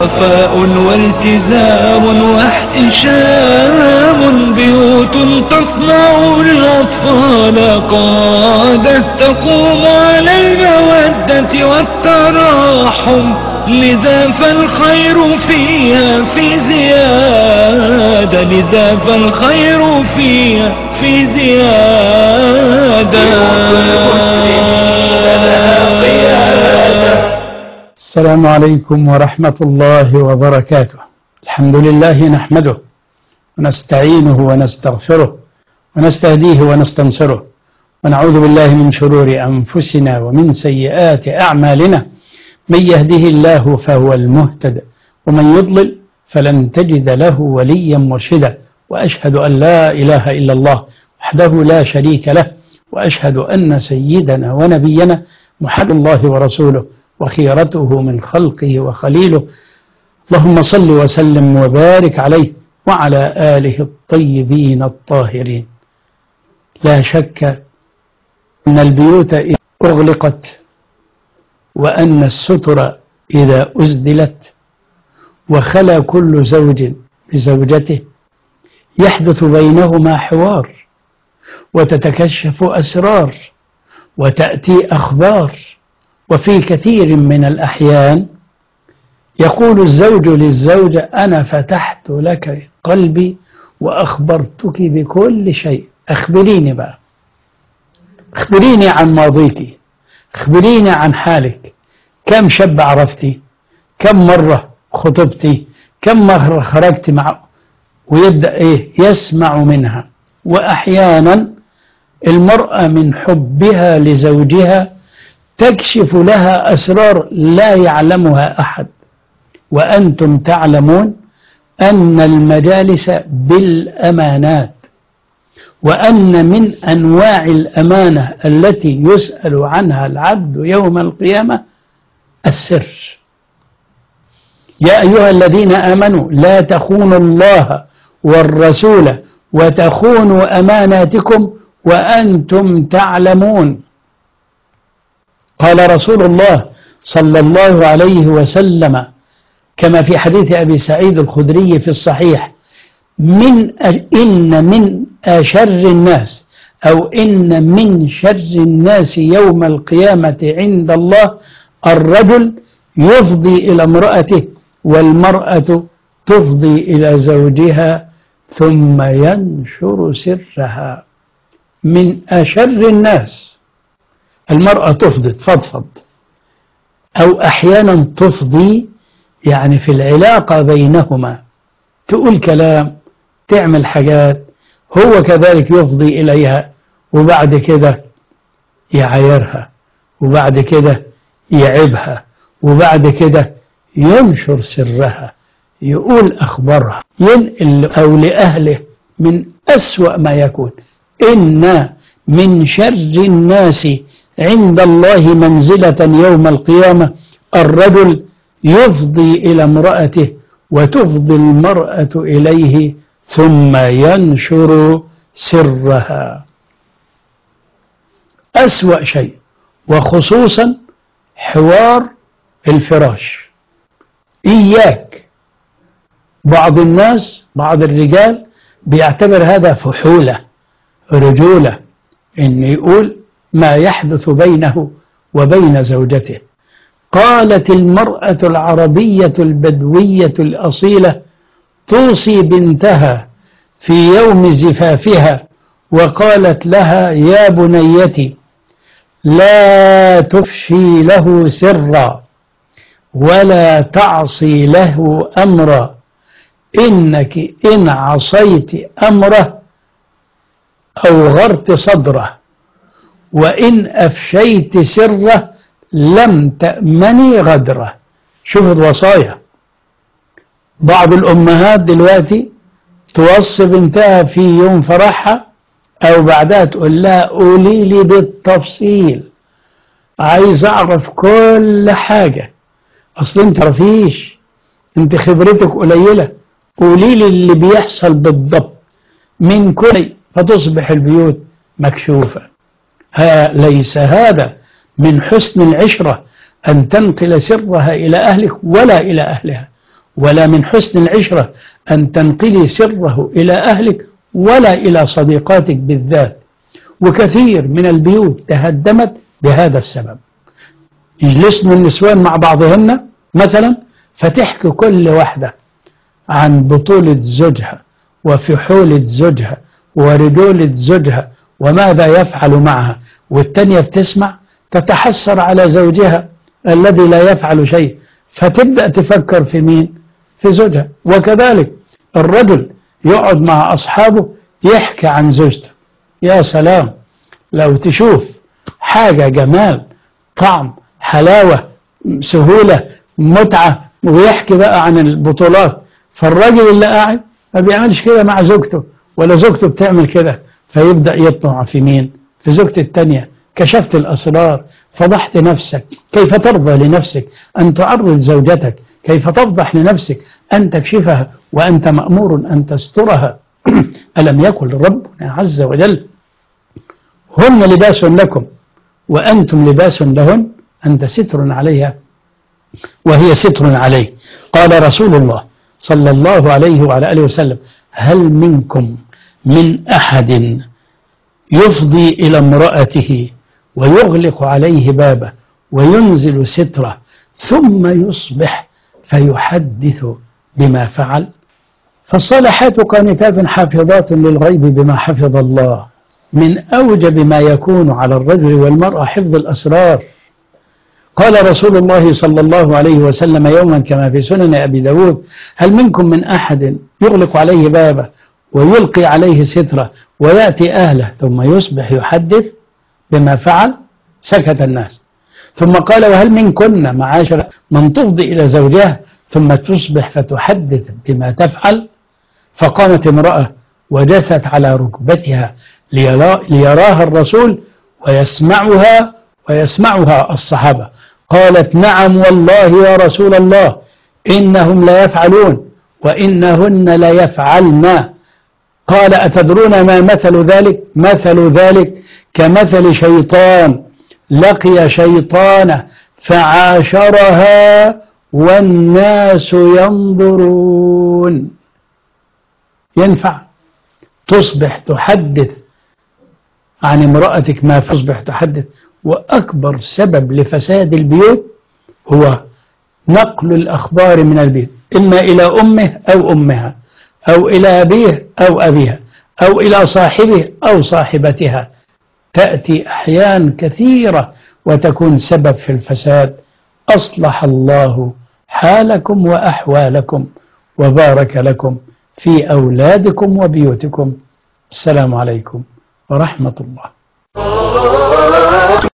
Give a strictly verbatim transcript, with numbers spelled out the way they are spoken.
وفاء والتزام واحتشام، بيوت تصنع الأطفال قادت تقوم على المودة والتراحم، لذا فالخير فيها في زيادة، لذا فالخير فيها في زيادة. السلام عليكم ورحمة الله وبركاته. الحمد لله نحمده ونستعينه ونستغفره ونستهديه ونستنصره، ونعوذ بالله من شرور أنفسنا ومن سيئات أعمالنا، من يهده الله فهو المهتد ومن يضلل فلن تجد له وليا مرشدا، وأشهد أن لا إله إلا الله وحده لا شريك له، وأشهد أن سيدنا ونبينا محمد الله ورسوله وخيرته من خلقه وخليله. اللهم صل وسلم وبارك عليه وعلى آله الطيبين الطاهرين. لا شك أن البيوت إذا أغلقت وأن الستر إذا أزدلت وخلا كل زوج بزوجته يحدث بينهما حوار، وتتكشف أسرار، وتأتي أخبار. وفي كثير من الأحيان يقول الزوج للزوجة: أنا فتحت لك قلبي وأخبرتك بكل شيء، أخبريني بقى، أخبريني عن ماضيك، أخبريني عن حالك، كم شاب عرفتي، كم مرة خطبتي، كم مرة خرجت معه، ويبدأ إيه يسمع منها. وأحيانا المرأة من حبها لزوجها تكشف لها أسرار لا يعلمها أحد. وأنتم تعلمون أن المجالس بالأمانات، وأن من أنواع الأمانة التي يسأل عنها العبد يوم القيامة السر. يا أيها الذين آمنوا لا تخونوا الله والرسول وتخونوا أماناتكم وأنتم تعلمون. قال رسول الله صلى الله عليه وسلم كما في حديث أبي سعيد الخدري في الصحيح: من إن من أشر الناس أو إن من شر الناس يوم القيامة عند الله الرجل يفضي إلى امرأته والمرأة تفضي إلى زوجها ثم ينشر سرها. من أشر الناس المرأة تفضي تفضفض، أو أحيانا تفضي يعني في العلاقة بينهما، تقول كلام، تعمل حاجات، هو كذلك يفضي إليها، وبعد كده يعايرها، وبعد كده يعبها، وبعد كده ينشر سرها، يقول أخبارها، ينقل أو لأهله من أسوأ ما يكون. إن من شر الناس عند الله منزلة يوم القيامة الرجل يفضي إلى امرأته وتفضي المرأة إليه ثم ينشر سرها. أسوأ شيء، وخصوصا حوار الفراش. إياك، بعض الناس بعض الرجال بيعتبر هذا فحولة رجولة، إن يقول ما يحدث بينه وبين زوجته. قالت المرأة العربية البدوية الأصيلة توصي بنتها في يوم زفافها وقالت لها: يا بنيتي لا تفشي له سرا ولا تعصي له أمرا، إنك إن عصيت أمره أوغرت صدره، وإن أفشيت سره لم تأمني غدره. شوف الوصايا. بعض الأمهات دلوقتي توصي بنتها في يوم فرحها أو بعدها تقول لها: قولي لي بالتفصيل، عايز أعرف كل حاجة، أصل أنت تعرفيش، أنت خبرتك قليلة، قولي لي اللي بيحصل بالضبط من كل. فتصبح البيوت مكشوفة. ها ليس هذا من حسن العشرة أن تنقل سرها إلى أهلك ولا إلى أهلها، ولا من حسن العشرة أن تنقلي سره إلى أهلك ولا إلى صديقاتك بالذات. وكثير من البيوت تهدمت بهذا السبب. يجلسن النسوان مع بعضهن مثلا فتحكي كل واحدة عن بطولة زوجها وفحولة زوجها ورجولة زوجها وماذا يفعل معها، والتانية بتسمع تتحسر على زوجها الذي لا يفعل شيء، فتبدأ تفكر في مين؟ في زوجها. وكذلك الرجل يقعد مع أصحابه يحكي عن زوجته، يا سلام لو تشوف حاجة جمال طعم حلاوة سهولة متعة، ويحكي بقى عن البطولات. فالراجل اللي قاعد ما بيعملش كده مع زوجته ولا زوجته بتعمل كده، فيبدأ يطمع في مين؟ في زوجته التانية. كشفت الأسرار، فضحت نفسك، كيف ترضى لنفسك أن تعرض زوجتك؟ كيف تفضح لنفسك أن تكشفها وأنت مأمور أن تسترها؟ ألم يقل ربنا عز وجل هن لباس لكم وأنتم لباس لهن، أنت ستر عليها وهي ستر عليه. قال رسول الله صلى الله عليه وعلى آله وسلم هل منكم من أحد يفضي إلى امرأته ويغلق عليه بابه وينزل ستره ثم يصبح فيحدث بما فعل؟ فالصالحات قانتات حافظات للغيب بما حفظ الله. من أوجب ما يكون على الرجل والمرأة حفظ الأسرار. قال رسول الله صلى الله عليه وسلم يوما كما في سنن أبي داود هل منكم من أحد يغلق عليه بابه ويلقي عليه ستره ويأتي أهله ثم يصبح يحدث بما فعل؟ سكت الناس. ثم قال وهل منكن معاشر من تفضي إلى زوجها ثم تصبح فتحدث بما تفعل؟ فقامت امرأة وجثت على ركبتها ليراها الرسول ويسمعها ويسمعها الصحابة. قالت نعم والله يا رسول الله إنهم لا يفعلون وإنهن لا يفعلن. قال أتدرون ما مثل ذلك؟ مثل ذلك كمثل شيطان لقي شيطان فعاشرها والناس ينظرون. ينفع تصبح تحدث عن امرأتك ما تصبح تحدث؟ وأكبر سبب لفساد البيوت هو نقل الأخبار من البيت إما إلى أمه أو أمها أو إلى أبيه أو أبيها أو إلى صاحبه أو صاحبتها. تأتي أحيان كثيرة وتكون سبب في الفساد. أصلح الله حالكم وأحوالكم وبارك لكم في أولادكم وبيوتكم. السلام عليكم ورحمة الله.